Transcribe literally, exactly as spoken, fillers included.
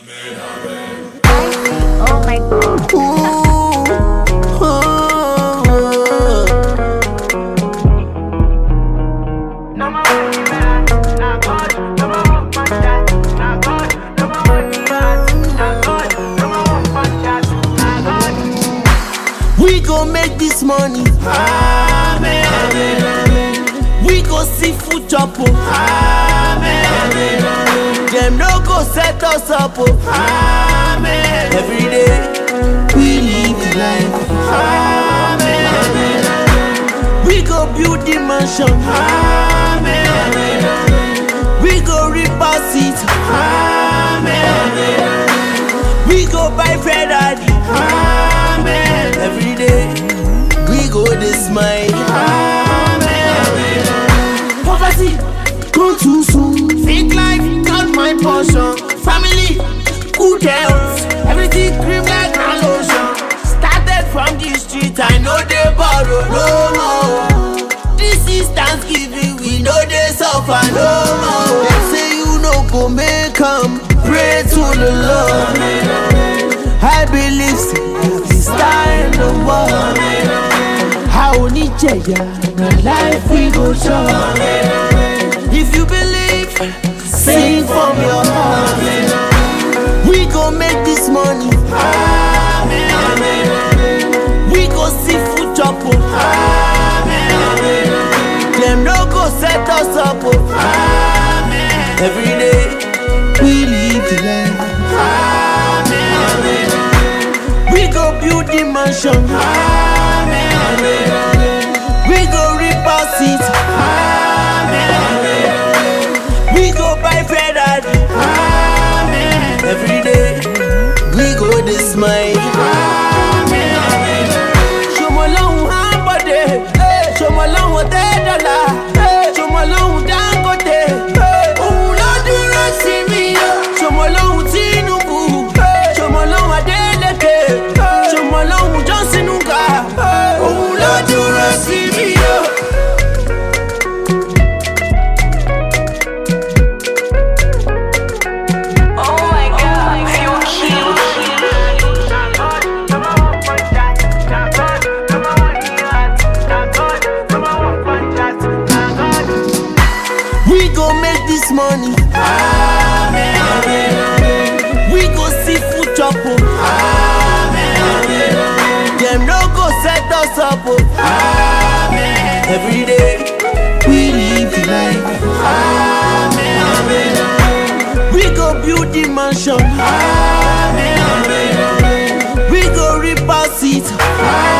Oh my God. We go make this money. Amen. Amen. Amen. We go see food chop. Amen. Amen. Amen. Them no go set us up. Amen. Every day we live the life. Amen. Amen. Amen. We go build the mansion. Amen. Amen. Amen. We go reap our seeds. Amen. Amen. Amen. We go buy Ferrari. Amen. Every day we go this smile. Amen. Poverty gone too soon. Fake life not my portion. Family good health, everything cream like an lotion. Started from the street, I know they borrow no more. This is Thanksgiving, we know they suffer no more. They say you no go make 'em, pray to the Lord. I believe see star in the world. How need ya, no life we go show. If you believe, sing from your heart. We go make this money. Amen. Amen. We go see food chop. Amen. Amen. Them no go set us up. Amen. Every day we live the life. Amen. We go build the mansion. Amen. Amen. We go reap our seeds. Amen. Amen. We go buy Ferrari. Amen. Every day we go this smile. Amen. Amen. Show me long hambode. Show me long dollar. Show me long dangote. Oh Lord, do not see me. Show me long Tinubu. Show me long Adeleke. Show me long Johnson Uga. Oh Lord, do not see me. We go make this money. Amen. Amen. We go see food chop. Amen. Amen. Them no go set us up. Amen. Every day we live the life. Amen. Amen. We go build the mansion. Amen. Amen. We go reap our seeds.